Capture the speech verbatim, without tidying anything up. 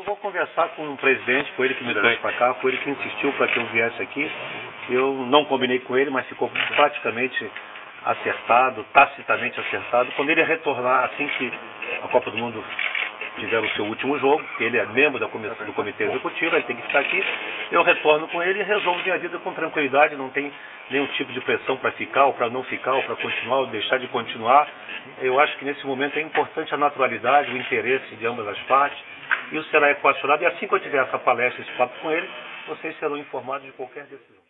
Eu vou conversar com o presidente, foi ele que me trouxe para cá, foi ele que insistiu para que eu viesse aqui. Eu não combinei com ele, mas ficou praticamente acertado, tacitamente acertado. Quando ele retornar, assim que a Copa do Mundo tiver o seu último jogo, que ele é membro da comissão, do comitê executivo, ele tem que ficar aqui, eu retorno com ele e resolvo minha vida com tranquilidade, não tem nenhum tipo de pressão para ficar, ou para não ficar, ou para continuar, ou deixar de continuar. Eu acho que nesse momento é importante a naturalidade, o interesse de ambas as partes, e isso será equacionado, e assim que eu tiver essa palestra, esse papo com ele, vocês serão informados de qualquer decisão.